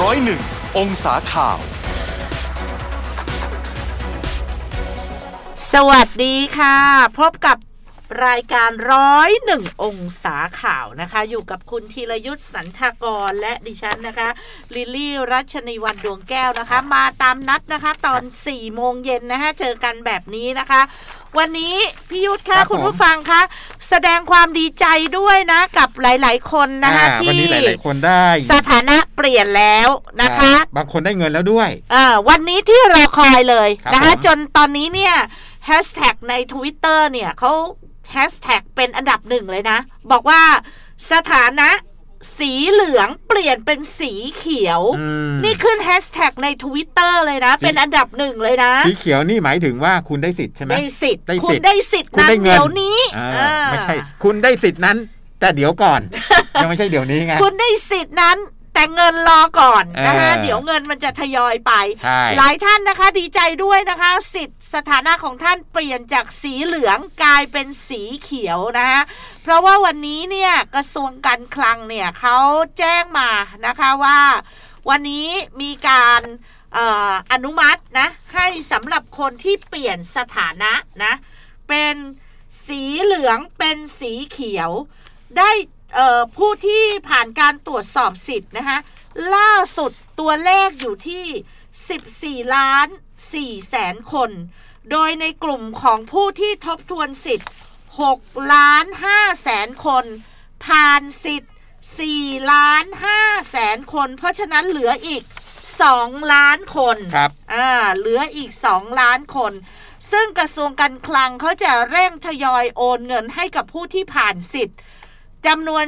101 องศาข่าวสวัสดีค่ะพบกับรายการ101องศาข่าวนะคะอยู่กับคุณธีรยุทธสันทากรและดิฉันนะคะลิลลี่รัชนีวรรณดวงแก้วนะคะมาตามนัดนะคะตอน 4 โมงเย็นนะคะเจอกันแบบนี้นะคะวันนี้พี่ยุทธคะคุณผู้ฟังคะแสดงความดีใจด้วยนะกับหลายๆคนนะคะที่วันนี้หลายๆคนได้สถานะเปลี่ยนแล้วนะคะบางคนได้เงินแล้วด้วยวันนี้ที่รอคอยเลยนะคะจนตอนนี้เนี่ยแฮชแท็กใน Twitter เนี่ยเขาแฮชแท็กเป็นอันดับหนึ่งเลยนะบอกว่าสถานะสีเหลืองเปลี่ยนเป็นสีเขียวนี่ขึ้นแฮชแท็กใน Twitter เลยนะเป็นอันดับหนึ่งเลยนะสีเขียวนี่หมายถึงว่าคุณได้สิทธิ์ใช่ไหมได้สิทธิ์คุณได้สิทธิ์นั้นเดี๋ยวนี้ไม่ใช่คุณได้สิทธิ์นั้นแต่เดี๋ยวก่อนยังไม่ใช่เดี๋ยวนี้ไงคุณได้สิทธิ์นั้นแต่เงินรอก่อนนะคะเดี๋ยวเงินมันจะทยอยไปหลายท่านนะคะดีใจด้วยนะคะสิทธิ์สถานะของท่านเปลี่ยนจากสีเหลืองกลายเป็นสีเขียวนะคะเพราะว่าวันนี้เนี่ยกระทรวงการคลังเนี่ยเขาแจ้งมานะคะว่าวันนี้มีการอนุมัตินะให้สำหรับคนที่เปลี่ยนสถานะนะเป็นสีเหลืองเป็นสีเขียวได้ผู้ที่ผ่านการตรวจสอบสิทธิ์นะคะล่าสุดตัวเลขอยู่ที่14,400,000 คนโดยในกลุ่มของผู้ที่ทบทวนสิทธิ์6,500,000 คนผ่านสิทธิ์4,500,000 คนเพราะฉะนั้นเหลืออีก2 ล้านคนครับเหลืออีก2 ล้านคนซึ่งกระทรวงการคลังเขาจะเร่งทยอยโอนเงินให้กับผู้ที่ผ่านสิทธิ์จำนวน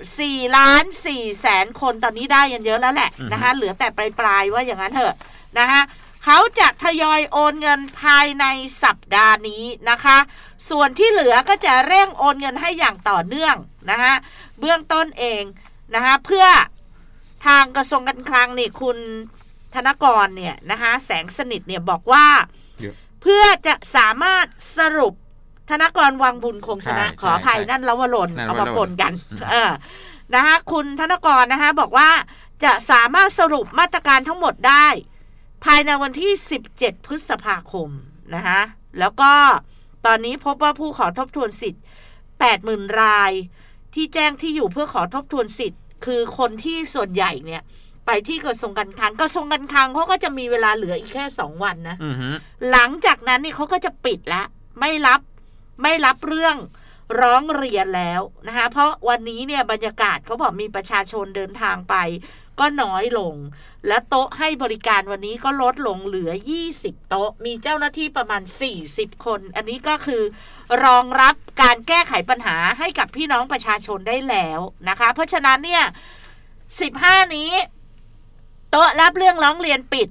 14,400,000 คนตอนนี้ได้กันเยอะแล้วแหละนะคะเหลือแต่ปลายๆว่าอย่างนั้นเถอะนะคะเขาจะทยอยโอนเงินภายในสัปดาห์นี้นะคะส่วนที่เหลือก็จะเร่งโอนเงินให้อย่างต่อเนื่องนะคะเบื้องต้นเองนะคะเพื่อทางกระทรวงการคลังนี่คุณธนกรเนี่ยนะคะแสงสนิทเนี่ยบอกว่าเพื่อจะสามารถสรุปธนกรวังบุญคงชนะขออภัยนั่นลวรนเอามาปนกันนะคะคุณธนกรนะคะบอกว่าจะสามารถสรุปมาตรการทั้งหมดได้ภายในวันที่17 พฤษภาคมนะคะแล้วก็ตอนนี้พบว่าผู้ขอทบทวนสิทธิ์ 80,000 รายที่แจ้งที่อยู่เพื่อขอทบทวนสิทธิ์คือคนที่ส่วนใหญ่เนี่ยไปที่กระทรวงการคลังกระทรวงการคลังเขาก็จะมีเวลาเหลืออีกแค่2 วันนะหลังจากนั้นนี่เขาก็จะปิดแล้วไม่รับเรื่องร้องเรียนแล้วนะคะเพราะวันนี้เนี่ยบรรยากาศเขาบอกมีประชาชนเดินทางไปก็น้อยลงและโต๊ะให้บริการวันนี้ก็ลดลงเหลือ20 โต๊ะมีเจ้าหน้าที่ประมาณ40 คนอันนี้ก็คือรองรับการแก้ไขปัญหาให้กับพี่น้องประชาชนได้แล้วนะคะเพราะฉะนั้นเนี่ย15นี้โต๊ะรับเรื่องร้องเรียนปิด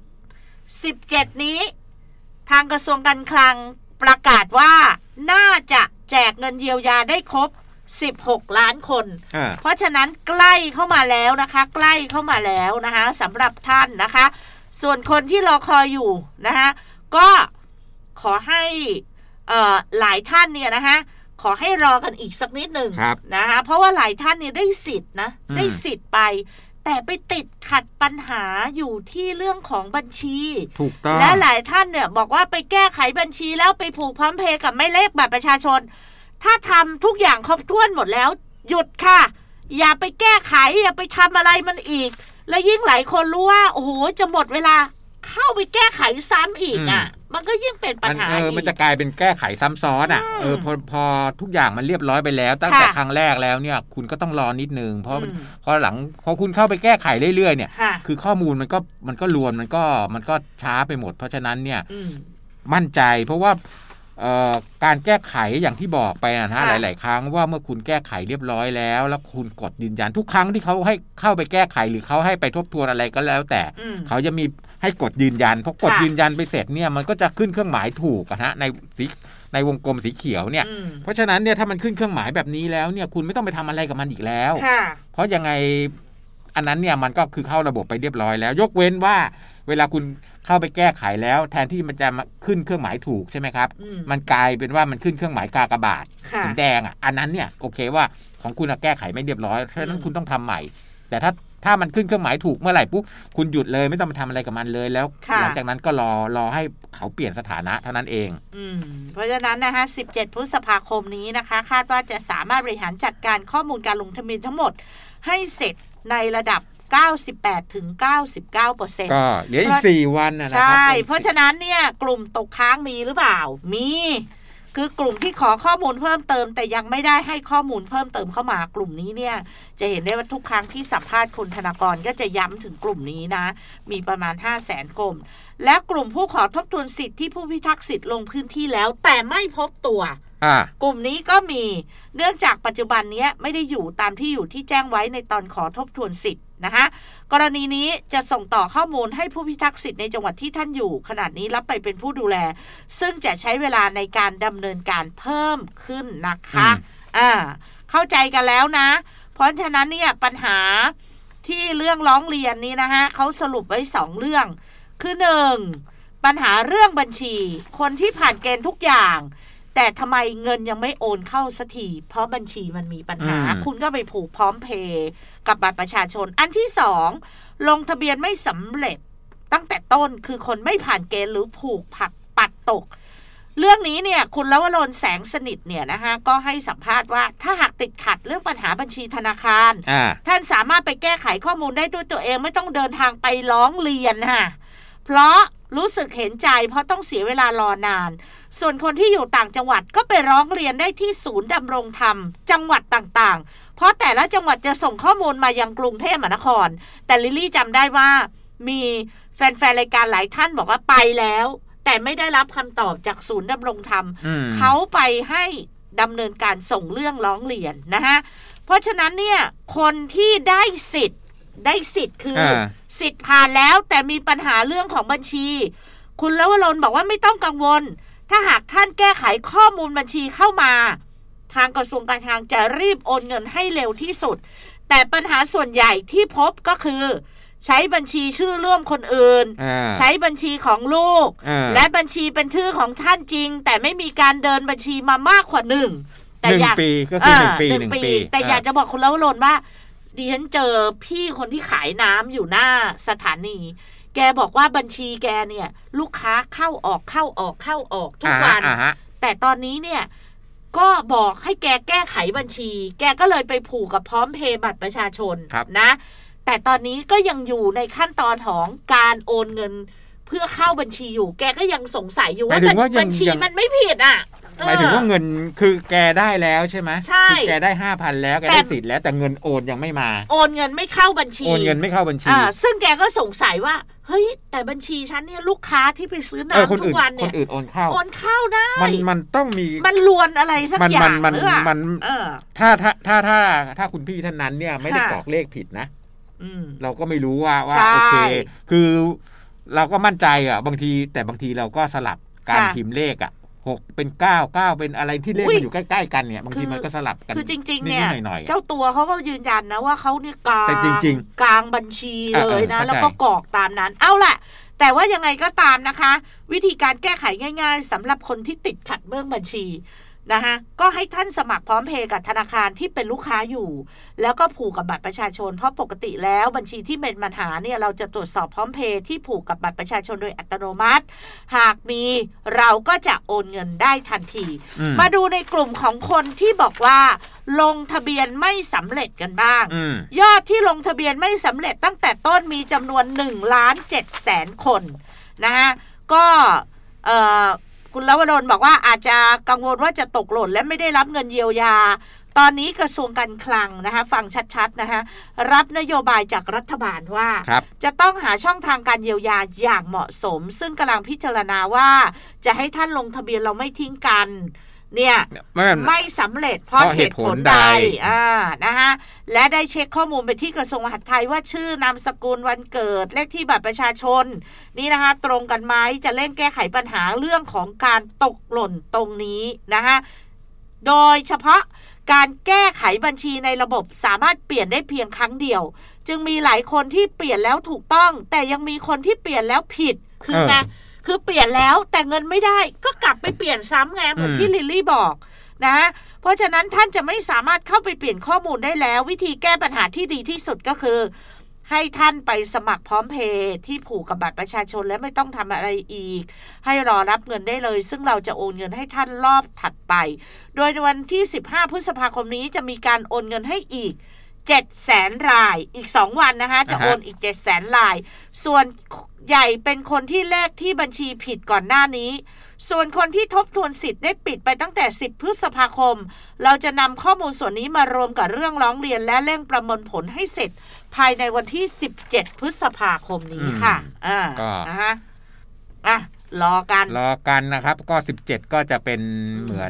17นี้ทางกระทรวงการคลังประกาศว่าน่าจะแจกเงินเยียวยาได้ครบ16 ล้านคนเพราะฉะนั้นใกล้เข้ามาแล้วนะคะใกล้เข้ามาแล้วนะคะสำหรับท่านนะคะส่วนคนที่รอคอยอยู่นะคะก็ขอให้หลายท่านเนี่ยนะคะขอให้รอกันอีกสักนิดหนึ่งนะคะเพราะว่าหลายท่านเนี่ยได้สิทธิ์นะได้สิทธิ์ไปแต่ไปติดขัดปัญหาอยู่ที่เรื่องของบัญชีถูกต้องและหลายท่านเนี่ยบอกว่าไปแก้ไขบัญชีแล้วไปผูกพร้อมเพย์กับไม่เลขบัตรประชาชนถ้าทำทุกอย่างครบถ้วนหมดแล้วหยุดค่ะอย่าไปแก้ไขอย่าไปทำอะไรมันอีกและยิ่งหลายคนรู้ว่าโอ้โหจะหมดเวลาเข้าไปแก้ไขซ้ำอีกมันก็ยิ่งเป็นปัญหาอีกมันจะกลายเป็นแก้ไขซ้ำซ้อนพอทุกอย่างมันเรียบร้อยไปแล้วตั้งแต่ครั้งแรกแล้วเนี่ยคุณก็ต้องรอนิดนึงเพราะหลังพอคุณเข้าไปแก้ไขเรื่อยๆเนี่ยคือข้อมูลมันก็รวนมันก็ช้าไปหมดเพราะฉะนั้นเนี่ยมั่นใจเพราะว่าการแก้ไขอย่างที่บอกไปนะฮะหลายๆครั้งว่าเมื่อคุณแก้ไขเรียบร้อยแล้วคุณกดยืนยันทุกครั้งที่เขาให้เข้าไปแก้ไขหรือเขาให้ไปทบทวนอะไรก็แล้วแต่เขาจะมีให้กดยืนยันพอกดยืนยันไปเสร็จเนี่ยมันก็จะขึ้นเครื่องหมายถูกนะในวงกลมสีเขียวเนี่ยเพราะฉะนั้นเนี่ยถ้ามันขึ้นเครื่องหมายแบบนี้แล้วเนี่ยคุณไม่ต้องไปทำอะไรกับมันอีกแล้วเพราะยังไงอันนั้นเนี่ยมันก็คือเข้าระบบไปเรียบร้อยแล้วยกเว้นว่าเวลาคุณเข้าไปแก้ไขแล้วแทนที่มันจะขึ้นเครื่องหมายถูกใช่ไหมครับมันกลายเป็นว่ามันขึ้นเครื่องหมายกากบาทสีแดงอันนั้นเนี่ยโอเคว่าของคุณแก้ไขไม่เรียบร้อยเพราะฉะนั้นคุณต้องทำใหม่แต่ถ้ามันขึ้นเครื่องหมายถูกเมื่อไหร่ปุ๊บคุณหยุดเลยไม่ต้องมาทำอะไรกับมันเลยแล้วหลังจากนั้นก็รอให้เขาเปลี่ยนสถานะเท่านั้นเองเพราะฉะนั้นนะคะ17พฤษภาคมนี้นะคะคาดว่าจะสามารถบริหารจัดการข้อมูลการลงทะเบียนทั้งหมดให้เสร็จในระดับ98 ถึง 99% ก็เหลืออีก4วันนะครับใช่เพราะฉะนั้นเนี่ยกลุ่มตกค้างมีหรือเปล่ามีคือกลุ่มที่ขอข้อมูลเพิ่มเติมแต่ยังไม่ได้ให้ข้อมูลเพิ่มเติมเข้ามากลุ่มนี้เนี่ยจะเห็นได้ว่าทุกครั้งที่สัมภาษณ์คุณธนากรก็จะย้ำถึงกลุ่มนี้นะมีประมาณ 500,000 กลุ่มและกลุ่มผู้ขอทบทวนสิทธิ์ที่ผู้พิทักษ์สิทธิ์ลงพื้นที่แล้วแต่ไม่พบตัวกลุ่มนี้ก็มีเนื่องจากปัจจุบันนี้ไม่ได้อยู่ตามที่อยู่ที่แจ้งไว้ในตอนขอทบทวนสิทธิ์นะคะกรณีนี้จะส่งต่อข้อมูลให้ผู้พิทักษ์สิทธิ์ในจังหวัดที่ท่านอยู่ขณะนี้รับไปเป็นผู้ดูแลซึ่งจะใช้เวลาในการดำเนินการเพิ่มขึ้นนะคะเข้าใจกันแล้วนะเพราะฉะนั้นเนี่ยปัญหาที่เรื่องร้องเรียนนี้นะคะเขาสรุปไว้2เรื่องคือ1ปัญหาเรื่องบัญชีคนที่ผ่านเกณฑ์ทุกอย่างแต่ทำไมเงินยังไม่โอนเข้าสักทีเพราะบัญชีมันมีปัญหาคุณก็ไปผูกพร้อมเพย์กับบัตรประชาชนอันที่2ลงทะเบียนไม่สำเร็จตั้งแต่ต้นคือคนไม่ผ่านเกณฑ์หรือผูกปัดตกเรื่องนี้เนี่ยคุณลวรนแสงสนิทเนี่ยนะคะก็ให้สัมภาษณ์ว่าถ้าหากติดขัดเรื่องปัญหาบัญชีธนาคารท่านสามารถไปแก้ไขข้อมูลได้ด้วยตัวเองไม่ต้องเดินทางไปร้องเรียนค่ะเพราะรู้สึกเห็นใจเพราะต้องเสียเวลารอนานส่วนคนที่อยู่ต่างจังหวัดก็ไปร้องเรียนได้ที่ศูนย์ดำรงธรรมจังหวัดต่างๆเพราะแต่ละจังหวัดจะส่งข้อมูลมายังกรุงเทพมหานครแต่ลิลลี่จำได้ว่ามีแฟนๆรายการหลายท่านบอกว่าไปแล้วแต่ไม่ได้รับคำตอบจากศูนย์ดำรงธรรมเขาไปให้ดำเนินการส่งเรื่องร้องเรียนนะคะเพราะฉะนั้นเนี่ยคนที่ได้สิทธิ์คือสิทธิ์ผ่านแล้วแต่มีปัญหาเรื่องของบัญชีคุณลวรนบอกว่าไม่ต้องกังวลถ้าหากท่านแก้ไขข้อมูลบัญชีเข้ามาทางกระทรวงการคลังจะรีบโอนเงินให้เร็วที่สุดแต่ปัญหาส่วนใหญ่ที่พบก็คือใช้บัญชีชื่อร่วมคนอื่นใช้บัญชีของลูกและบัญชีเป็นชื่อของท่านจริงแต่ไม่มีการเดินบัญชีมามากกว่า1 ปีก็คือ1 ปีแต่อยากจะบอกคุณลวรนว่าดิฉันเจอพี่คนที่ขายน้ำอยู่หน้าสถานีแกบอกว่าบัญชีแกเนี่ยลูกค้าเข้าออกทุกวันแต่ตอนนี้เนี่ยก็บอกให้แกแก้ไขบัญชีแกก็เลยไปผูกกับพร้อมเพย์บัตรประชาชนนะแต่ตอนนี้ก็ยังอยู่ในขั้นตอนของการโอนเงินเพื่อเข้าบัญชีอยู่แกก็ยังสงสัยอยู่ว่าบัญชีมันไม่ผิดหมายถึงว่าเงินคือแกได้แล้วใช่ไหมใช่แกได้ 5,000 แล้วแกได้สิทธิ์แล้วแต่เงินโอนยังไม่มาโอนเงินไม่เข้าบัญชีซึ่งแกก็สงสัยว่าเฮ้ยแต่บัญชีฉันเนี่ยลูกค้าที่ไปซื้อน้ำทุกวันเนี่ยคนอื่นโอนเข้าได้มันต้องมีมันลวนอะไรสักอย่างหรือมันถ้าคุณพี่ท่านนั้นเนี่ยไม่ได้กรอกเลขผิดนะเราก็ไม่รู้ว่าโอเคคือเราก็มั่นใจบางทีเราก็สลับการพิมพ์เลข6เป็น9เป็นอะไรที่เลขมันอยู่ใกล้ๆกันเนี่ยบางทีมันก็สลับกันคือจริงๆเนี่ยเจ้าตัวเขาก็ยืนยันนะว่าเขาเนี่ยกลางบัญชีเลยนะแล้วก็กรอกตามนั้นเอาล่ะแต่ว่ายังไงก็ตามนะคะวิธีการแก้ไขง่ายๆสำหรับคนที่ติดขัดเรื่องบัญชีนะคะก็ให้ท่านสมัครพร้อมเพย์กับธนาคารที่เป็นลูกค้าอยู่แล้วก็ผูกกับบัตรประชาชนเพราะปกติแล้วบัญชีที่เป็นปัญหาเนี่ยเราจะตรวจสอบพร้อมเพย์ที่ผูกกับบัตรประชาชนโดยอัตโนมัติหากมีเราก็จะโอนเงินได้ทันทีมาดูในกลุ่มของคนที่บอกว่าลงทะเบียนไม่สำเร็จกันบ้างยอดที่ลงทะเบียนไม่สำเร็จตั้งแต่ต้นมีจำนวน 1,700,000 คนนะคะก็คุณลวรนบอกว่าอาจจะกังวลว่าจะตกหล่นและไม่ได้รับเงินเยียวยาตอนนี้กระทรวงการคลังนะคะฟังชัดๆนะคะรับนโยบายจากรัฐบาลว่าจะต้องหาช่องทางการเยียวยาอย่างเหมาะสมซึ่งกำลังพิจารณาว่าจะให้ท่านลงทะเบียนเราไม่ทิ้งกันเนี่ยไม่สำเร็จเพราะเหตุผลใดนะคะและได้เช็คข้อมูลไปที่กระทรวงมหาดไทยว่าชื่อนามสกุลวันเกิดเลขที่บัตรประชาชนนี่นะคะตรงกันไหมจะเร่งแก้ไขปัญหาเรื่องของการตกหล่นตรงนี้นะคะโดยเฉพาะการแก้ไขบัญชีในระบบสามารถเปลี่ยนได้เพียงครั้งเดียวจึงมีหลายคนที่เปลี่ยนแล้วถูกต้องแต่ยังมีคนที่เปลี่ยนแล้วผิดคือเปลี่ยนแล้วแต่เงินไม่ได้ก็กลับไปเปลี่ยนซ้ำไงเหมือนที่ลิลลี่บอกนะเพราะฉะนั้นท่านจะไม่สามารถเข้าไปเปลี่ยนข้อมูลได้แล้ววิธีแก้ปัญหาที่ดีที่สุดก็คือให้ท่านไปสมัครพร้อมเพย์ที่ผูกกับบัตรประชาชนและไม่ต้องทำอะไรอีกให้รอรับเงินได้เลยซึ่งเราจะโอนเงินให้ท่านรอบถัดไปโดยในวันที่15พฤษภาคมนี้จะมีการโอนเงินให้อีก 700,000 รายอีก2วันนะคะจะโอนอีก 700,000 รายส่วนใหญ่เป็นคนที่เลขที่บัญชีผิดก่อนหน้านี้ส่วนคนที่ทบทวนสิทธิ์ได้ปิดไปตั้งแต่10พฤษภาคมเราจะนำข้อมูลส่วนนี้มารวมกับเรื่องร้องเรียนและเร่งประมวลผลให้เสร็จภายในวันที่17พฤษภาคมนี้ค่ะก็นะคะรอกันนะครับก็17ก็จะเป็นเหมือน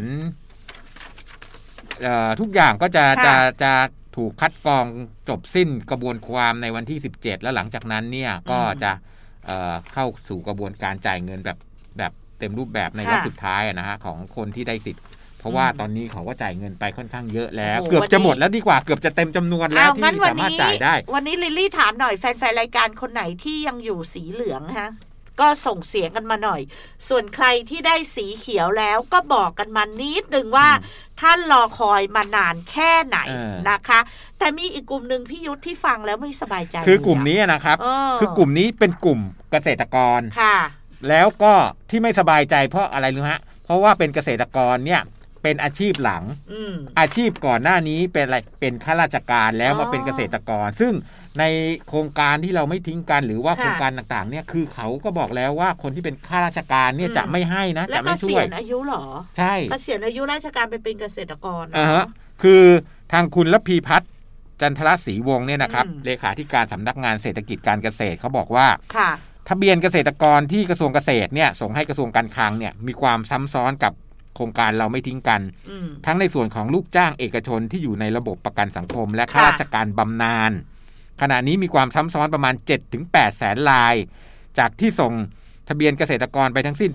ทุกอย่างก็จะถูกคัดกรองจบสิ้นกระบวนความในวันที่17แล้วหลังจากนั้นเนี่ยก็จะเข้าสู่กระบวนการจ่ายเงินแบบเต็มรูปแบบในรอบสุดท้ายนะฮะของคนที่ได้สิทธิ์เพราะว่าตอนนี้เขาก็จ่ายเงินไปค่อนข้างเยอะแล้วเกือบจะหมดแล้วดีกว่าเกือบจะเต็มจำนวนแล้วที่สามารถจ่ายได้วันนี้ลิลลี่ถามหน่อยแฟนๆรายการคนไหนที่ยังอยู่สีเหลืองฮะก็ส่งเสียงกันมาหน่อยส่วนใครที่ได้สีเขียวแล้วก็บอกกันมานิดนึงว่าท่านรอคอยมานานแค่ไหนนะคะแต่มีอีกกลุ่มนึงพี่ยุทธที่ฟังแล้วไม่สบายใจคือกลุ่มนี้นะครับคือกลุ่มนี้เป็นกลุ่มเกษตรกรค่ะแล้วก็ที่ไม่สบายใจเพราะอะไรรู้ฮะเพราะว่าเป็นเกษตรกรเนี่ยเป็นอาชีพหลังอาชีพก่อนหน้านี้เป็นอะไรเป็นข้าราชการแล้วมาเป็นเกษตรกรซึ่งในโครงการที่เราไม่ทิ้งกันหรือว่าโครงการต่างๆเนี่ยคือเขาก็บอกแล้วว่าคนที่เป็นข้าราชการเนี่ยจะไม่ให้นะจะไม่ช่วยและเกษียณอายุหรอใช่เกษียณอายุราชการไปเป็นเกษตรกรคือทางคุณระพีพัฒน์จันทรศรีวงศ์เนี่ยนะครับเลขาธิการสำนักงานเศรษฐกิจการเกษตรเขาบอกว่าทะเบียนเกษตรกรที่กระทรวงเกษตรเนี่ยส่งให้กระทรวงการคลังเนี่ยมีความซ้ำซ้อนกับโครงการเราไม่ทิ้งกันทั้งในส่วนของลูกจ้างเอกชนที่อยู่ในระบบประกันสังคมและข้าราชการบำนาญขณะนี้มีความซ้ำซ้อนประมาณ 7-8 แสนรายจากที่ส่งทะเบียนเกษตรกรไปทั้งสิ้น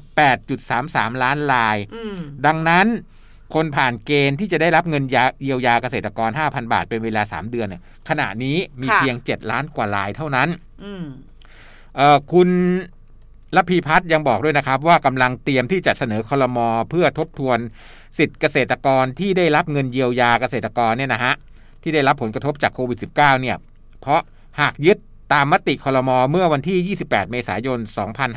8.33 ล้านรายดังนั้นคนผ่านเกณฑ์ที่จะได้รับเงินเยียวยาเกษตรกร 5,000 บาทเป็นเวลา3เดือนเนี่ยขณะนี้มีเพียง7ล้านกว่ารายเท่านั้นคุณระพีพัฒน์ยังบอกด้วยนะครับว่ากำลังเตรียมที่จะเสนอครม.เพื่อทบทวนสิทธิเกษตรกรที่ได้รับเงินเยียวยาเกษตรกรเนี่ยนะฮะที่ได้รับผลกระทบจากโควิด -19 เนี่ยเพราะหากยึดตามมติครม.เมื่อวันที่28เมษายน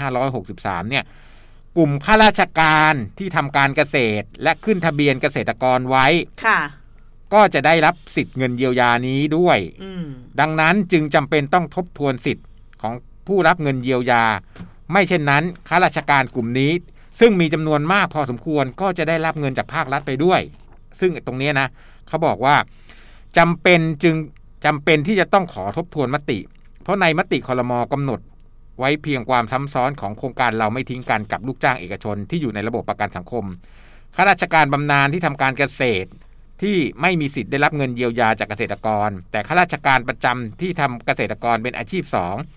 2563เนี่ยกลุ่มข้าราชการที่ทำการเกษตรและขึ้นทะเบียนเกษตรกรไว้ก็จะได้รับสิทธิ์เงินเยียวยานี้ด้วยดังนั้นจึงจำเป็นต้องทบทวนสิทธิ์ของผู้รับเงินเยียวยาไม่เช่นนั้นข้าราชการกลุ่มนี้ซึ่งมีจำนวนมากพอสมควรก็จะได้รับเงินจากภาครัฐไปด้วยซึ่งตรงนี้นะเขาบอกว่าจำเป็นที่จะต้องขอทบทวนมติเพราะในมติครม.กำหนดไว้เพียงความซ้ำซ้อนของโครงการเราไม่ทิ้งกันกับลูกจ้างเอกชนที่อยู่ในระบบประกันสังคมข้าราชการบำนาญที่ทำการเกษตรที่ไม่มีสิทธิ์ได้รับเงินเยียวยาจากเกษตรกรแต่ข้าราชการประจำที่ทำเกษตรกรเป็นอาชีพ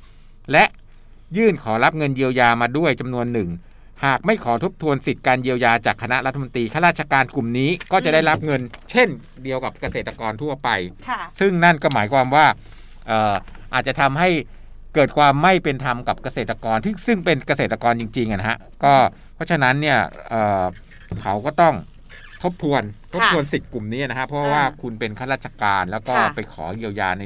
2และยื่นขอรับเงินเยียวยามาด้วยจำนวนหนึ่งหากไม่ขอทบทวนสิทธิการเยียวยาจากคณะรัฐมนตรีข้าราชการกลุ่มนี้ก็จะได้รับเงินเช่นเดียวกับเกษตรกรทั่วไปซึ่งนั่นก็หมายความว่าอาจจะทำให้เกิดความไม่เป็นธรรมกับเกษตรกรที่ซึ่งเป็นเกษตรกรจริงๆนะฮะก็เพราะฉะนั้นเนี่ยเขาก็ต้องทบทวนสิทธิ์กลุ่มนี้นะฮะเพราะว่าคุณเป็นข้าราชการแล้วก็ไปขอเยียวยา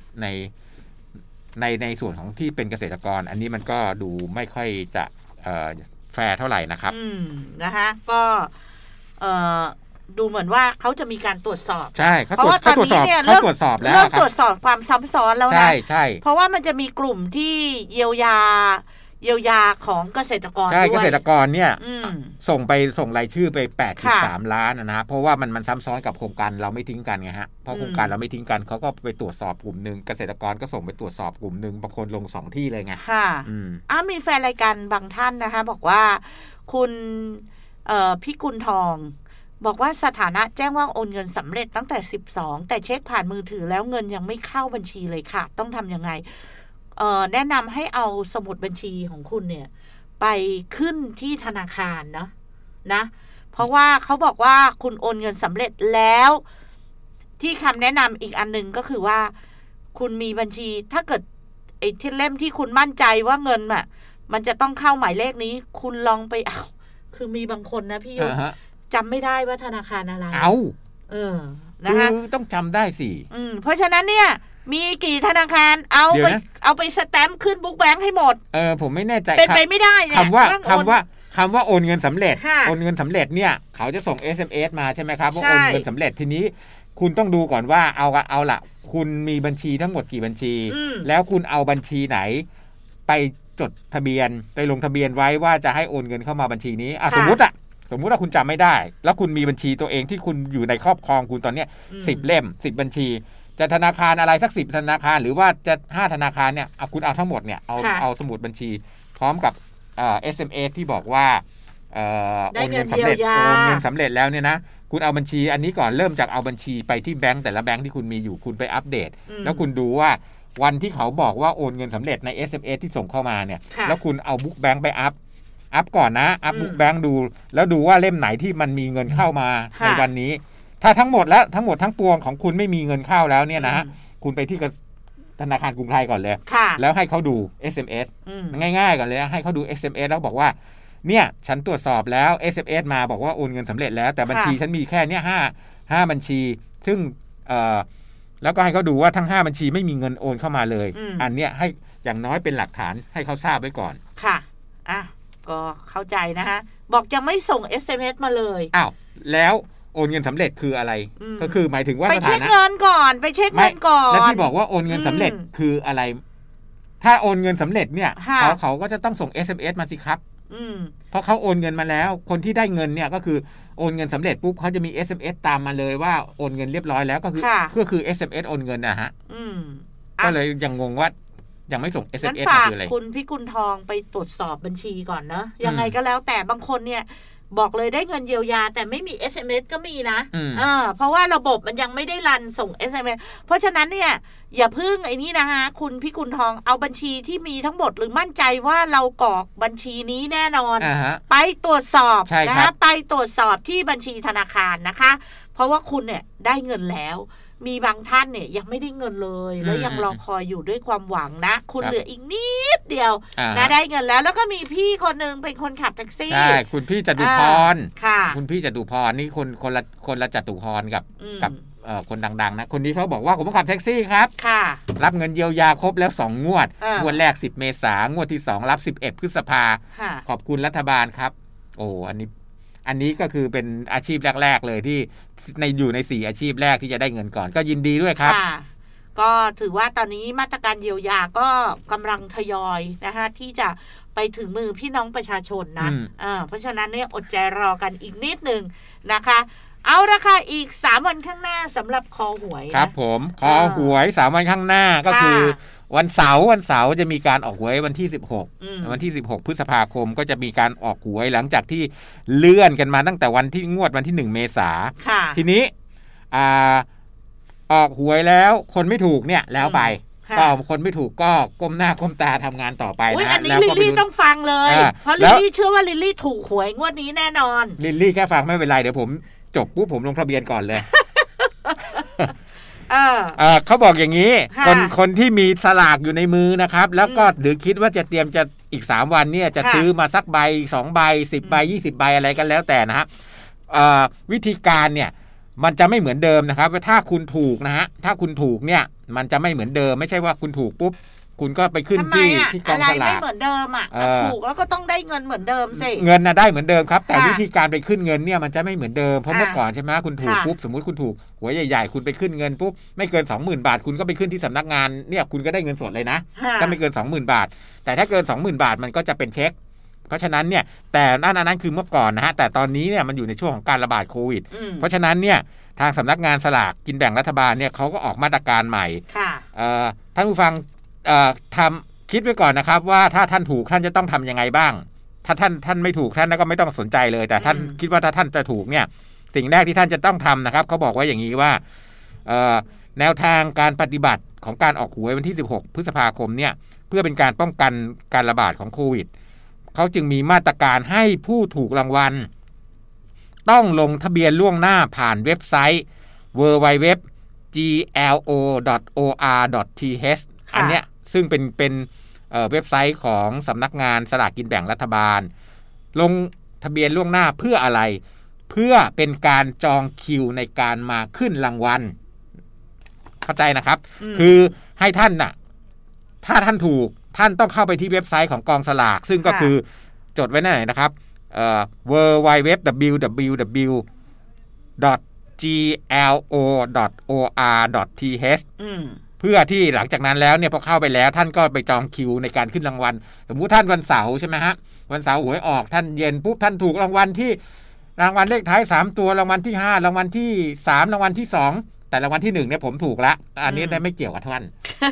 ในส่วนของที่เป็นเกษตรกรอันนี้มันก็ดูไม่ค่อยจะแฟร์เท่าไหร่นะครับนะคะก็ดูเหมือนว่าเขาจะมีการตรวจสอบใช่เพราะว่าตอนนี้เนี่ยเริ่มตรวจสอบแล้วเริ่มตรวจสอบความซ้ำซ้อนแล้วนะใช่เพราะว่ามันจะมีกลุ่มที่เยียวยาของเกษตรกรด้วยใช่เกษตรกรเนี่ยส่งรายชื่อไป 8.3 ล้านนะเพราะว่ามันซ้ำซ้อนกับโครงการเราไม่ทิ้งกันไงฮะเพราะโครงการเราไม่ทิ้งกันเขาก็ไปตรวจสอบกลุ่มนึงเกษตรกรก็ส่งไปตรวจสอบกลุ่มนึงบางคนลง2ที่เลยไงค่ะมีแฟนรายการบางท่านนะคะบอกว่าคุณพี่กุลทองบอกว่าสถานะแจ้งว่าโอนเงินสำเร็จตั้งแต่12แต่เช็คผ่านมือถือแล้วเงินยังไม่เข้าบัญชีเลยค่ะต้องทำยังไงแนะนำให้เอาสมุดบัญชีของคุณเนี่ยไปขึ้นที่ธนาคารนะเพราะว่าเขาบอกว่าคุณโอนเงินสำเร็จแล้วที่คำแนะนำอีกอันนึงก็คือว่าคุณมีบัญชีถ้าเกิดไอ้ที่เล่มที่คุณมั่นใจว่าเงินมันจะต้องเข้าหมายเลขนี้คุณลองไปคือมีบางคนนะพี่ยุทธจำไม่ได้ว่าธนาคารอะไรนะคะต้องจำได้สิเพราะฉะนั้นเนี่ยมีกี่ธนาคารเอาไปสแตมป์ขึ้นบุ๊กแบงค์ให้หมดผมไม่แน่ใจเป็นไปไม่ได้เนี่ยคำว่าโอนเงินสำเร็จโอนเงินสำเร็จเนี่ยเขาจะส่ง SMS มาใช่ไหมครับว่าโอนเงินสำเร็จทีนี้คุณต้องดูก่อนว่าเอาละคุณมีบัญชีทั้งหมดกี่บัญชีแล้วคุณเอาบัญชีไหนไปจดทะเบียนไปลงทะเบียนไว้ว่าจะให้โอนเงินเข้ามาบัญชีนี้สมมุติว่าคุณจำไม่ได้แล้วคุณมีบัญชีตัวเองที่คุณอยู่ในครอบครองคุณตอนนี้10 เล่ม10 บัญชีจะธนาคารอะไรสัก10 ธนาคารหรือว่าจะ5 ธนาคารเนี่ยคุณเอาทั้งหมดเนี่ยเอาสมุดบัญชีพร้อมกับSMS ที่บอกว่าโอนเงินสำเร็จแล้วเนี่ยนะคุณเอาบัญชีอันนี้ก่อนเริ่มจากเอาบัญชีไปที่แบงก์แต่ละแบงก์ที่คุณมีอยู่คุณไปอัปเดตแล้วคุณดูว่าวันที่เขาบอกว่าโอนเงินสำเร็จใน SMS ที่ส่งเข้ามาเนี่ยแล้วคุณเอาบุ๊กแบงก์ไปอัพก่อนนะอัพบุ๊กแบงก์ดูแล้วดูว่าเล่มไหนที่มันมีเงินเข้ามาในวันนี้ถ้าทั้งหมดทั้งปวงของคุณไม่มีเงินเข้าแล้วเนี่ยนะคุณไปที่ธนาคารกรุงไทยก่อนเลยแล้วให้เขาดู SMS ง่ายๆก่อนเลยให้เขาดู SMS แล้วบอกว่าเนี่ยฉันตรวจสอบแล้ว SMS มาบอกว่าโอนเงินสำเร็จแล้วแต่บัญชีฉันมีแค่เนี้ย5บัญชีซึ่งแล้วก็ให้เขาดูว่าทั้ง5บัญชีไม่มีเงินโอนเข้ามาเลยอันเนี้ยให้อย่างน้อยเป็นหลักฐานให้เขาทราบไว้ก่อนค่ะก็เข้าใจนะคะบอกจะไม่ส่ง SMS มาเลยแล้วโอนเงินสำเร็จคืออะไรก็คือหมายถึงว่าไปเช็คเงินก่อนไปเช็คเงินก่อนแล้วที่บอกว่าโอนเงินสำเร็จคืออะไรถ้าโอนเงินสำเร็จเนี่ยเขาก็จะต้องส่ง SMS มาสิครับเพราะเขาโอนเงินมาแล้วคนที่ได้เงินเนี่ยก็คือโอนเงินสำเร็จปุ๊บเขาจะมี SMS ตามมาเลยว่าโอนเงินเรียบร้อยแล้วก็คือ SMS โอนเงินนะฮะก็เลยยังงงว่ายังไม่ส่ง SMS คืออะไรคุณพิกุลทองไปตรวจสอบบัญชีก่อนเนอะยังไงก็แล้วแต่บางคนเนี่ยบอกเลยได้เงินเยียวยาแต่ไม่มี SMS ก็มีนะเพราะว่าระบบมันยังไม่ได้รันส่ง SMS เพราะฉะนั้นเนี่ยอย่าพึ่งไอ้นี่นะคะคุณพิกุลทองเอาบัญชีที่มีทั้งหมดหรือมั่นใจว่าเรากรอกบัญชีนี้แน่นอนไปตรวจสอบนะคะไปตรวจสอบที่บัญชีธนาคารนะคะเพราะว่าคุณเนี่ยได้เงินแล้วมีบางท่านเนี่ยยังไม่ได้เงินเลยแล้วยังรอคอยอยู่ด้วยความหวังนะคุณเหลืออีกนิดเดียวนะได้เงินแล้วก็มีพี่คนนึงเป็นคนขับแท็กซี่ใช่คุณพี่จตุพรคุณพี่จตุพรนี่คนละจตุพรกับคนดังๆนะคนนี้เขาบอกว่าผมขับแท็กซี่ครับรับเงินเยียวยาครบแล้ว2 งวดงวดแรก10 เมษายนงวดที่2รับ11 พฤษภาขอบคุณรัฐบาลครับโอ้อันนี้ก็คือเป็นอาชีพแรกๆเลยที่อยู่ใน4อาชีพแรกที่จะได้เงินก่อนก็ยินดีด้วยครับก็ถือว่าตอนนี้มาตรการเยียวยาก็กำลังทยอยนะคะที่จะไปถึงมือพี่น้องประชาชนนะเพราะฉะนั้นเนี่ยอดใจรอกันอีกนิดนึงนะคะเอาละค่ะอีก3 วันข้างหน้าสำหรับคอหวยครับผมคอหวย3 วันข้างหน้าก็คือวันเสาร์จะมีการออกหวยวันที่16พฤษภาคมก็จะมีการออกหวยหลังจากที่เลื่อนกันมาตั้งแต่วันที่งวดวันที่1 เมษายนทีนี้ออกหวยแล้วคนไม่ถูกเนี่ยแล้วไปก็คนไม่ถูกก็ก้มหน้าก้มตาทำงานต่อไปนะอันนี้ลิลลี่ต้องฟังเลยเพราะลิลลี่เชื่อว่าลิลลี่ถูกหวยงวดนี้แน่นอนลิลลี่แค่ฟังไม่เป็นไรเดี๋ยวผมจบปุ๊บผมลงทะเบียนก่อนเลยเขาบอกอย่างนี้คนที่มีสลากอยู่ในมือนะครับแล้วก็หรือคิดว่าจะเตรียมจะอีก3 วันเนี่ยจะซื้อมาสักใบ2 ใบ10 ใบ20 ใบอะไรกันแล้วแต่นะฮะวิธีการเนี่ยมันจะไม่เหมือนเดิมนะครับถ้าคุณถูกนะฮะถ้าคุณถูกเนี่ยมันจะไม่เหมือนเดิมไม่ใช่ว่าคุณถูกปุ๊บคุณก็ไปขึ้นที่กองสลากไม่เหมือนเดิมถูกแล้วก็ต้องได้เงินเหมือนเดิมสิเงินน่ะได้เหมือนเดิมครับแต่วิธีการไปขึ้นเงินเนี่ยมันจะไม่เหมือนเดิมเพราะเมื่อก่อนใช่ไหมคุณถูกปุ๊บสมมุติคุณถูกหวยใหญ่ๆคุณไปขึ้นเงินปุ๊บไม่เกิน 20,000 บาทคุณก็ไปขึ้นที่สำนักงานเนี่ยคุณก็ได้เงินสดเลยนะถ้าไม่เกิน 20,000 บาทแต่ถ้าเกิน 20,000 บาทมันก็จะเป็นเช็คเพราะฉะนั้นเนี่ยแต่นั้นคือเมื่อก่อนนะฮะแต่ตอนนี้เนี่ยมันอยู่ในช่วงของการระบาดโควิดเพราะฉะนั้นเนี่ยทางสำนักงานสลากกินแบ่งรัฐบาลเนี่ยเขาก็ออกมาตรการใหม่ท่านผู้ฟังคิดไว้ก่อนนะครับว่าถ้าท่านถูกท่านจะต้องทำยังไงบ้างถ้าท่านไม่ถูกท่านก็ไม่ต้องสนใจเลยแต่ท่านคิดว่าถ้าท่านจะถูกเนี่ยสิ่งแรกที่ท่านจะต้องทำนะครับเขาบอกไว้อย่างนี้ว่าแนวทางการปฏิบัติของการออกหวยวันที่16 พฤษภาคมเนี่ยเพื่อเป็นการป้องกันการระบาดของโควิดเขาจึงมีมาตรการให้ผู้ถูกรางวัลต้องลงทะเบียนล่วงหน้าผ่านเว็บไซต์ www.glo.or.th อันเนี้ยซึ่งเป็นเว็บไซต์ของสำนักงานสลากกินแบ่งรัฐบาลลงทะเบียนล่วงหน้าเพื่ออะไรเพื่อเป็นการจองคิวในการมาขึ้นรางวัลเข้าใจนะครับคือให้ท่านน่ะถ้าท่านถูกท่านต้องเข้าไปที่เว็บไซต์ของกองสลากซึ่งก็คือจดไว้ไหนนะครับwww.glo.or.th เพื่อที่หลังจากนั้นแล้วเนี่ยพอเข้าไปแล้วท่านก็ไปจองคิวในการขึ้นรางวัลสมมุติท่านวันเสาร์ใช่ไหมฮะวันเสาร์หวยออกท่านเย็นปุ๊บท่านถูกรางวัลที่รางวัลเลขท้าย3ตัวรางวัลที่5รางวัลที่3รางวัลที่2แต่รางวัลที่1เนี่ยผมถูกละอันนี้ได้ไม่เกี่ยวกับท่าน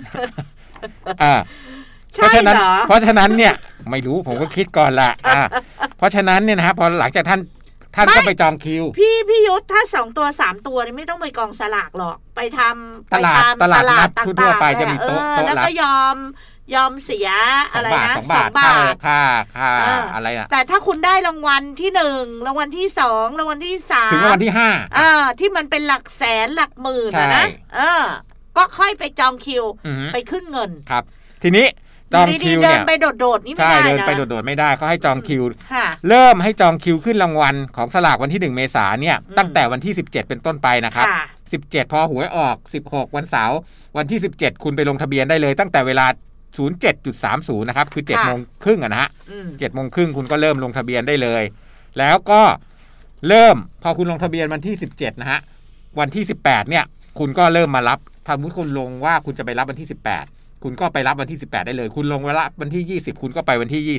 เพราะฉะนั้นเนี่ยไม่รู้ผมก็คิดก่อนละเพราะฉะนั้นเนี่ยนะครับพอหลังจากท่านก็ไปจองคิวพี่ยุทธถ้า2ตัว3ตัวนี่ไม่ต้องไปกองสลากหรอกไปทำตลาดทั่วไปจะมีโต๊ะแล้วก็ยอมเสียอะไรนะ2 บาทค่าอะไรนะแต่ถ้าคุณได้รางวัลที่1รางวัลที่2รางวัลที่3 ถึงรางวัลที่ 5ที่มันเป็นหลักแสนหลักหมื่นนะก็ค่อยไปจองคิวไปขึ้นเงินครับทีนี้จองคิวเนี่ยเดินไปโดดๆนี่ไม่ได้นะเดินไปโดดๆไม่ได้เขาให้จองคิวเริ่มให้จองคิวขึ้นรางวัลของสลากวันที่1เมษายนเนี่ยตั้งแต่วันที่17เป็นต้นไปนะครับ17พอหวยออก16วันเสาร์วันที่17คุณไปลงทะเบียนได้เลยตั้งแต่เวลา 07.30 นะครับคือ 7:30 นะฮะ 7:30 คุณก็เริ่มลงทะเบียนได้เลยแล้วก็เริ่มพอคุณลงทะเบียนวันที่17นะฮะวันที่18เนี่ยคุณก็เริ่มมารับถ้าสมมุติคุณลงว่าคุณจะไปรับวันที่18คุณก็ไปรับวันที่18ได้เลยคุณลงวันที่20คุณก็ไปวันที่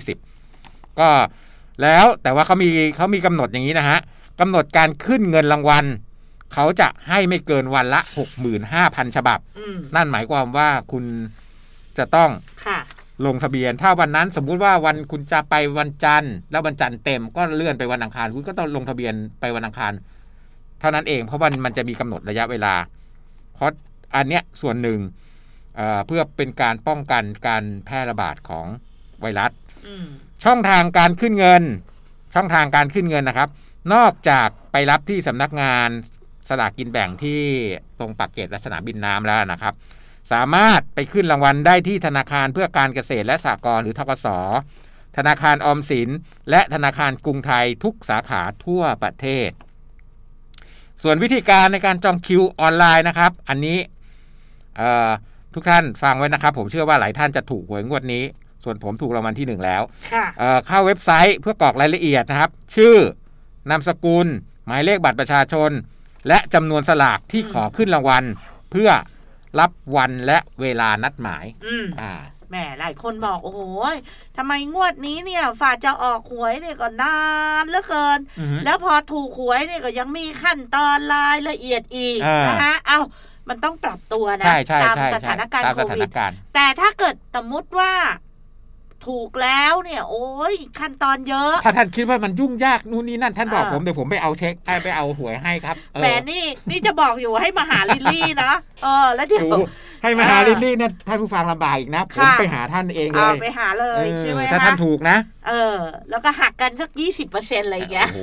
20ก็แล้วแต่ว่าเขามีกำหนดอย่างนี้นะฮะกำหนดการขึ้นเงินรางวัลเขาจะให้ไม่เกินวันละ 65,000 ฉบับนั่นหมายความว่าคุณจะต้องลงทะเบียนถ้าวันนั้นสมมุติว่าวันคุณจะไปวันจันทร์แล้ววันจันทร์เต็มก็เลื่อนไปวันอังคารคุณก็ต้องลงทะเบียนไปวันอังคารเท่านั้นเองเพราะมันจะมีกำหนดระยะเวลาเพราะอันเนี้ยส่วนหนึ่งเพื่อเป็นการป้องกันการแพร่ระบาดของไวรัสช่องทางการขึ้นเงินนะครับนอกจากไปรับที่สำนักงานสลากกินแบ่งที่ตรงปากเกร็ดและสนามบินน้ำแล้วนะครับสามารถไปขึ้นรางวัลได้ที่ธนาคารเพื่อการเกษตรและสหกรณ์หรือธกส.ธนาคารออมสินและธนาคารกรุงไทยทุกสาขาทั่วประเทศส่วนวิธีการในการจองคิวออนไลน์นะครับอันนี้ทุกท่านฟังไว้นะครับผมเชื่อว่าหลายท่านจะถูกหวยงวดนี้ส่วนผมถูกรางวัลที่1แล้วเข้าเว็บไซต์เพื่อกรอกรายละเอียดนะครับชื่อนามสกุลหมายเลขบัตรประชาชนและจำนวนสลากที่ขอขึ้นรางวัลเพื่อรับวันและเวลานัดหมายแหมหลายคนบอกโอ้โหทำไมงวดนี้เนี่ยฝ่าจะออกหวยเนี่ยก็นานเหลือเกินแล้วพอถูกหวยเนี่ยก็ยังมีขั้นตอนรายละเอียดอีกนะคะมันต้องปรับตัวนะตามสถานการณ์โควิดแต่ถ้าเกิดสมมุติว่าถูกแล้วเนี่ยโอ้ยขั้นตอนเยอะถ้าท่านคิดว่ามันยุ่งยากนู่นนี่นั่นท่านบอกผมเดี๋ยวผมไปเอาเช็คไปเอาหวยให้ครับแต่นี่จะบอกอยู่ให้มาหาลิลลี่นะแล้วเดี๋ยวให้มาหาลิลลี่เนี่ยท่านผู้ฟังลำบากอีกนะผมไปหาท่านเองเลยไปหาเลยใช่ไหมถ้าท่านถูกนะแล้วก็หักกันสัก 20% อะไรอย่างเงี้ย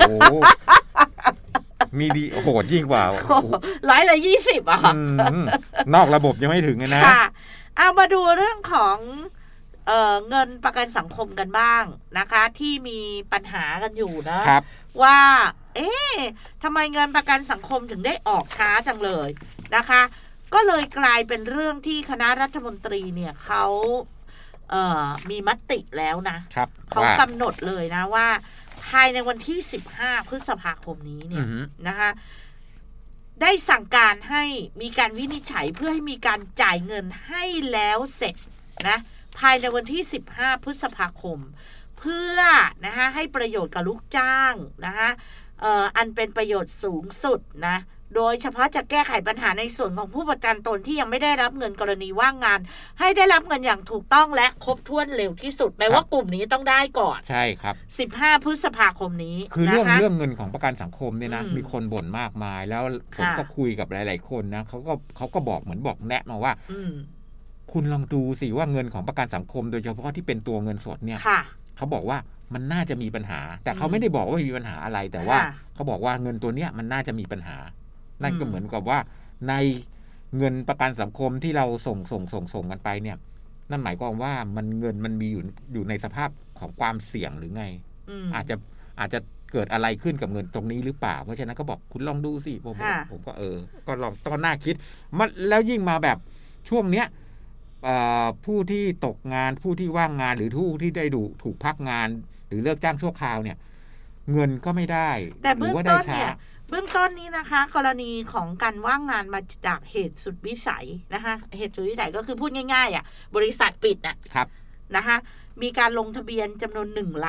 มีดีโหดยิ่งกว่า 120อ่ะนอกระบบยังไม่ถึงเลยนะเอามาดูเรื่องของเงินประกันสังคมกันบ้างนะคะที่มีปัญหากันอยู่นะว่าทำไมเงินประกันสังคมถึงได้ออกช้าจังเลยนะคะก็เลยกลายเป็นเรื่องที่คณะรัฐมนตรีเนี่ยเขามีมติแล้วนะเขากำหนดเลยนะว่าภายในวันที่15พฤษภาคมนี้เนี่ยนะคะได้สั่งการให้มีการวินิจฉัยเพื่อให้มีการจ่ายเงินให้แล้วเสร็จนะภายในวันที่15พฤษภาคมเพื่อนะคะให้ประโยชน์กับลูกจ้างนะคะอันเป็นประโยชน์สูงสุดนะโดยเฉพาะจะแก้ไขปัญหาในส่วนของผู้ประกันตนที่ยังไม่ได้รับเงินกรณีว่างงานให้ได้รับเงินอย่างถูกต้องและครบถ้วนเร็วที่สุดแปลว่ากลุ่มนี้ต้องได้ก่อนใช่ครับ 15พฤษภาคมนี้คือเรื่องเงินของประกันสังคมเนี่ยนะมีคนบ่นมากมายแล้วผมก็คุยกับหลายๆคนนะเขาก็บอกเหมือนบอกแนะมาว่าคุณลองดูสิว่าเงินของประกันสังคมโดยเฉพาะที่เป็นตัวเงินสดเนี่ยเขาบอกว่ามันน่าจะมีปัญหาแต่เขาไม่ได้บอกว่ามีปัญหาอะไรแต่ว่าเขาบอกว่าเงินตัวเนี้ยมันน่าจะมีปัญหานั่นก็เหมือนกับว่าในเงินประกันสังคมที่เราส่งกันไปเนี่ยนั่นหมายความว่าเงินมันมีอยู่ในสภาพของความเสี่ยงหรือไงอาจจะเกิดอะไรขึ้นกับเงินตรงนี้หรือเปล่าเพราะฉะนั้นก็บอกคุณลองดูสิผมก็ก็ลองต้องน่าคิดมันแล้วยิ่งมาแบบช่วงเนี้ยผู้ที่ตกงานผู้ที่ว่างงานหรือผู้ที่ได้ถูกพักงานหรือเลิกจ้างชั่วคราวเนี่ยเงินก็ไม่ได้แต่เบื้องต้นเนี่ยเบื้องต้นนี้นะคะกรณีของการว่างงานมาจากเหตุสุดวิสัยนะคะเหตุสุดวิสัยก็คือพูดง่ายๆบริษัทปิดครับนะคะมีการลงทะเบียนจำนวน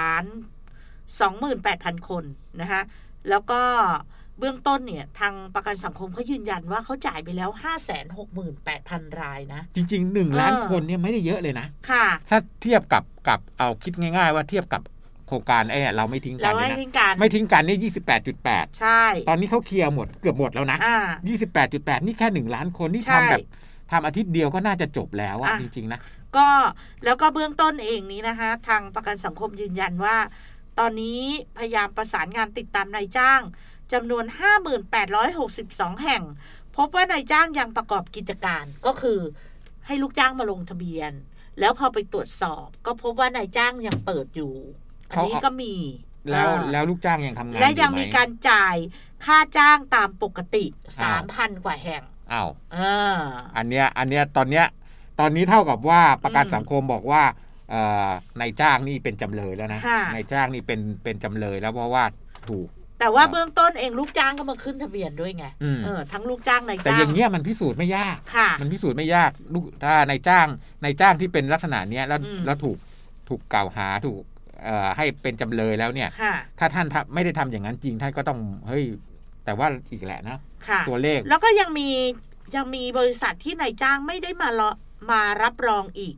1,28,000 คนนะคะแล้วก็เบื้องต้นเนี่ยทางประกันสังคมเขายืนยันว่าเขาจ่ายไปแล้ว 568,000 รายนะจริงๆ1ล้านคนเนี่ยไม่ได้เยอะเลยนะค่ะถ้าเทียบกับเอาคิดง่ายๆว่าเทียบกับโครงการเราไม่ทิ้งกันไม่ทิ้งกันนี่ 28.8 ใช่ตอนนี้เขาเคลียร์หมดเกือบหมดแล้วนะ 28.8 นี่แค่1ล้านคนที่ทำแบบทำอาทิตย์เดียวก็น่าจะจบแล้วจริงๆนะก็แล้วก็เบื้องต้นเองนี้นะคะทางประกันสังคมยืนยันว่าตอนนี้พยายามประสานงานติดตามนายจ้างจำนวน 5,862 แห่งพบว่านายจ้างยังประกอบกิจการก็คือให้ลูกจ้างมาลงทะเบียนแล้วพอไปตรวจสอบก็พบว่านายจ้างยังเปิดอยู่อันนี้ก็มีแล้วลูกจ้างยังทำงานและยังมีการจ่ายค่าจ้างตามปกติ 3,000 กว่าแห่งอันเนี้ยตอนนี้เท่ากับว่าประกันสังคมบอกว่านายจ้างนี่เป็นจำเลยแล้วนะนายจ้างนี่เป็นจำเลยแล้วเพราะว่าถูกแต่ว่าเบื้องต้นเองลูกจ้างก็มาขึ้นทะเบียนด้วยไงทั้งลูกจ้างนายจ้างแต่อย่างเงี้ยมันพิสูจน์ไม่ยากมันพิสูจน์ไม่ยากถ้านายจ้างที่เป็นลักษณะเนี้ยแล้วถูกกล่าวหาถูกให้เป็นจำเลยแล้วเนี่ยถ้าท่านไม่ได้ทำอย่างนั้นจริงท่านก็ต้องแต่ว่าอีกแหละนะตัวเลขแล้วก็ยังมีบริษัทที่นายจ้างไม่ได้มารับรองอีก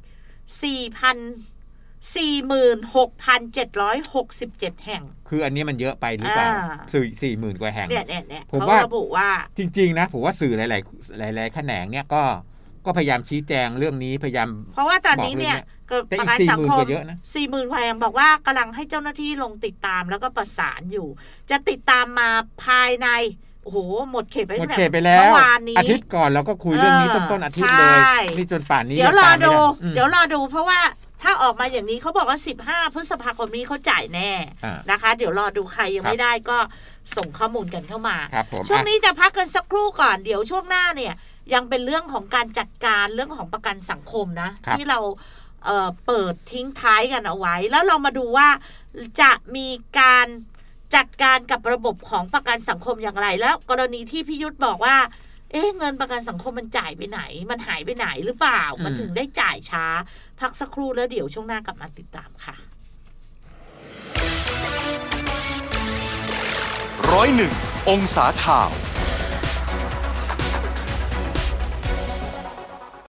46,767 แห่งคืออันนี้มันเยอะไปหรือเปล่าสื่อ 40,000 กว่าแห่งเนี่ยผมว่าระบุว่าจริงๆนะผมว่าสื่อหลายแขนงเนี่ยก็พยายามชี้แจงเรื่องนี้พยายามเพราะว่าตอนนี้เนี่ยประกันสังคม 40,000 แห่งบอกว่ากำลังให้เจ้าหน้าที่ลงติดตามแล้วก็ประสานอยู่จะติดตามมาภายในโอ้โหหมดเขตไปแล้วเมื่อวานนี้อาทิตย์ก่อนเราก็คุยเรื่องนี้ต้นอาทิตย์เลยนี่จนป่านนี้เดี๋ยวรอดูเพราะว่าถ้าออกมาอย่างนี้เขาบอกว่า15 พฤษภาคมนี้เขาจ่ายแน่นะคะเดี๋ยวรอดูใครยังไม่ได้ก็ส่งข้อมูลกันเข้ามาช่วงนี้จะพักกันสักครู่ก่อนเดี๋ยวช่วงหน้าเนี่ยยังเป็นเรื่องของการจัดการเรื่องของประกันสังคมนะที่เราเปิดทิ้งท้ายกันเอาไว้แล้วเรามาดูว่าจะมีการจัดการกับระบบของประกันสังคมอย่างไรแล้วกรณีที่พี่ยุทธบอกว่าเงินประกันสังคมมันจ่ายไปไหนมันหายไปไหนหรือเปล่ามันถึงได้จ่ายช้าพักสักครู่แล้วเดี๋ยวช่วงหน้ากลับมาติดตามค่ะ 101 องศาข่าว